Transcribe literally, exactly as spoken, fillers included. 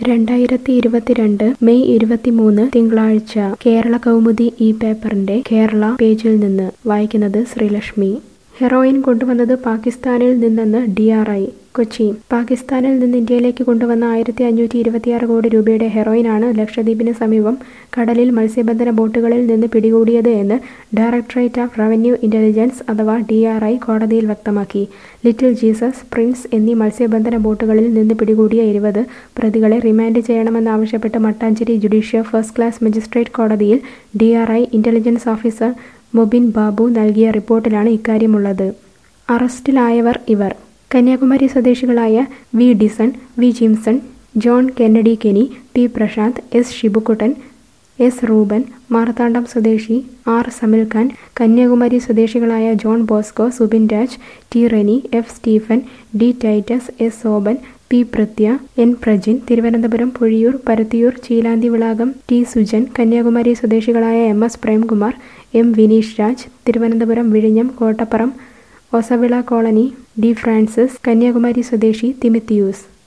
രണ്ടായിരത്തി ഇരുപത്തിരണ്ട് മെയ് ഇരുപത്തിമൂന്ന് തിങ്കളാഴ്ച കേരള കൗമുദി ഈ പേപ്പറിന്റെ കേരള പേജിൽ നിന്ന് വായിക്കുന്നത് ശ്രീലക്ഷ്മി. ഹെറോയിൻ കൊണ്ടുവന്നത് പാകിസ്ഥാനിൽ നിന്നെന്ന് ഡി ആർ ഐ. കൊച്ചി. പാകിസ്ഥാനിൽ നിന്ന് ഇന്ത്യയിലേക്ക് കൊണ്ടുവന്ന ആയിരത്തി അഞ്ഞൂറ്റി ഇരുപത്തിയാറ് കോടി രൂപയുടെ ഹെറോയിനാണ് ലക്ഷദ്വീപിന് സമീപം കടലിൽ മത്സ്യബന്ധന ബോട്ടുകളിൽ നിന്ന് പിടികൂടിയത് എന്ന് ഡയറക്ടറേറ്റ് ഓഫ് റവന്യൂ ഇന്റലിജൻസ് അഥവാ ഡി ആർ ഐ കോടതിയിൽ വ്യക്തമാക്കി. ലിറ്റിൽ ജീസസ്, പ്രിൻസ് എന്നീ മത്സ്യബന്ധന ബോട്ടുകളിൽ നിന്ന് പിടികൂടിയ ഇരുപത് പ്രതികളെ റിമാൻഡ് ചെയ്യണമെന്നാവശ്യപ്പെട്ട് Mattancherry judicial first class magistrate കോടതിയിൽ D R I intelligence officer Mobin Babu നൽകിയ റിപ്പോർട്ടിലാണ് ഇക്കാര്യമുള്ളത്. അറസ്റ്റിലായവർ ഇവർ: കന്യാകുമാരി സ്വദേശികളായ V Dison, V Jimson, John Kennedy Keni, P Prasanth, S Shibukuttan, S Ruben, Marthandam സ്വദേശി ആർ സമിൽഖാൻ, കന്യാകുമാരി സ്വദേശികളായ John Bosco, Subin Raj, T Reni, F Stephen, D Titus, S Soban, P Prathya, N Prajin, Thiruvananthapuram Pozhiyoor, Parathiyoor, Cheelanthi Vilakam, T Sujan, Kanyakumari സ്വദേശികളായ M S Premkumar, M Vineesh Raj, Thiruvananthapuram വിഴിഞ്ഞം കോട്ടപ്പുറം ഒസവിള കോളനി, ഡി ഫ്രാൻസിസ്, കന്യാകുമാരി സ്വദേശി തിമിത്തിയൂസ്.